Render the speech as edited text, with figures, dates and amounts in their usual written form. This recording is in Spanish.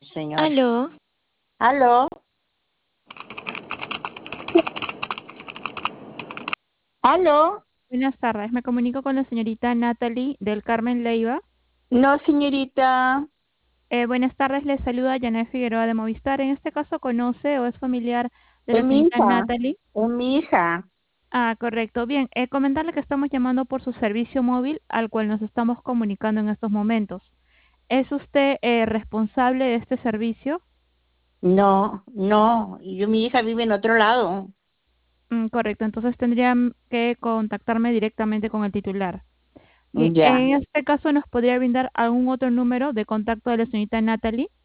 Señor. Aló, ¿Aló? ¿Aló? buenas tardes. Me comunico con la señorita Natalie del Carmen Leiva. No, señorita, Buenas tardes, le saluda Janet Figueroa de Movistar. En este caso, ¿conoce o es familiar de es la mi señorita hija, Natalie? es mi hija. Ah, correcto. Bien, comentarle que estamos llamando por su servicio móvil al cual nos estamos comunicando en estos momentos. ¿Es usted responsable de este servicio? No, no, mi hija vive en otro lado. Correcto, entonces tendrían que contactarme directamente con el titular. Bien, Ya. en este caso, ¿nos podría brindar algún otro número de contacto de la señorita Natalie?